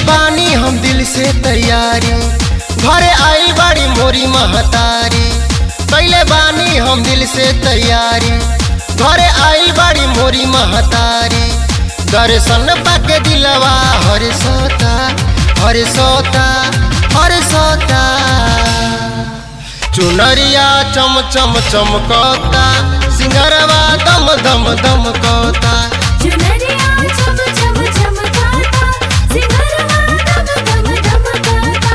बानी हम दिल से तैयारी, घरे आई बड़ी मोरी महतारी। कैले बानी हम दिल से तैयारी, घरे आई बड़ी मोरी महतारी। दर्शन पाके दिलवा हर सोता हर सोता हर सोता। चुनरिया चम चम चमकता, सिंगरवा दम दम दमकता। चुनरिया चम चम चमकता, सिंगरवा दम दम दमकता।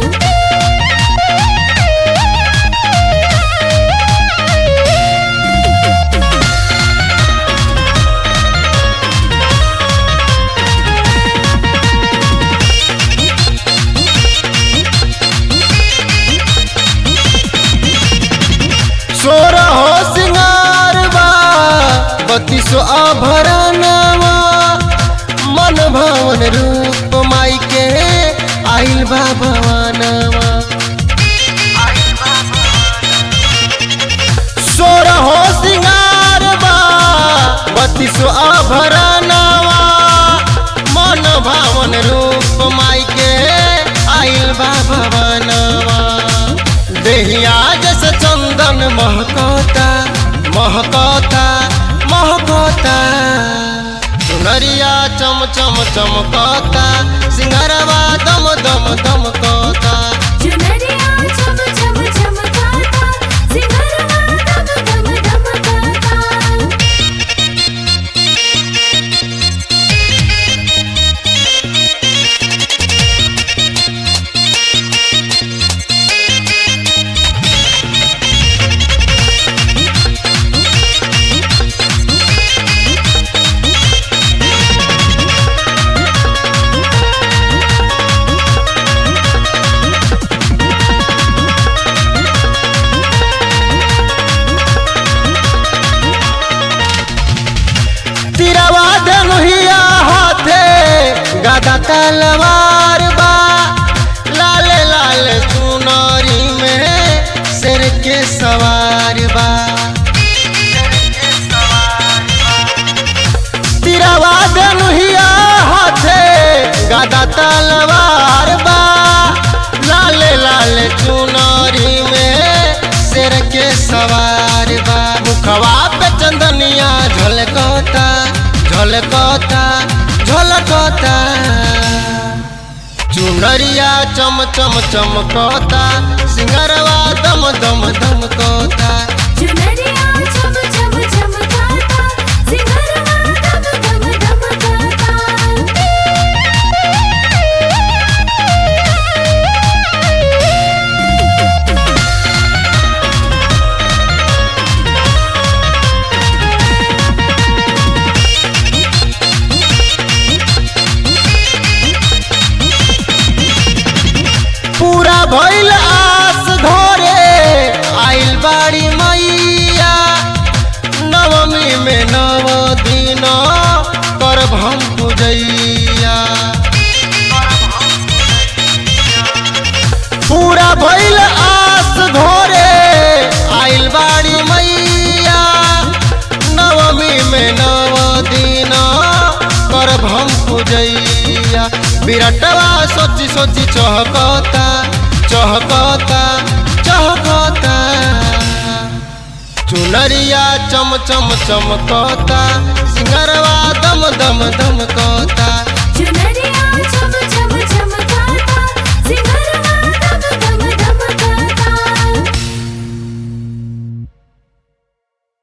सोर हो सिंगार बा, 32 आभरणवा। मन भवन रूप माई के आइल बा भवनवा। सोर हो सिंगार बा, 32 आभरणवा। मन भवन रूप माई के आइल बा भवनवा। देहिया जैसे चंदन महकता महकता महकता। चुनरिया चम चम चमकता, सिंगरवा दम दम दमकता। चुनरिया चम चम चमकता, सिंगरवा दम दम दमकता। तिरवा धनुहिया हाथे गदा तलवार बा। लाल लाल चुनरी में शेर के सवार बा। तिरवा धनुहिया हाथे गदा तलवार बा। लाल लाल चुनरी में शेर के सवार बा। मुखवा पे चंदनिया झलकता झलकता झलकता। चुनरिया चम चम चमकता, सिंगरवा दम दम दमकता। चुनरिया चम चम चमकता, सिंगरवा दम दम दमकता। पूरा भइल आस घरे आइल बाड़ी मैया। नवमी में 9 दिन करब हम पूजैया। पूरा भइल आस घरे आइल बाड़ी मैया। नवमी में 9 दिन करब हम पूजैया। विराटवा सोची सोची चहकता चहकता चहकता। चुनरिया चम चम चमकता, सिंगरवा दम दम दमकता।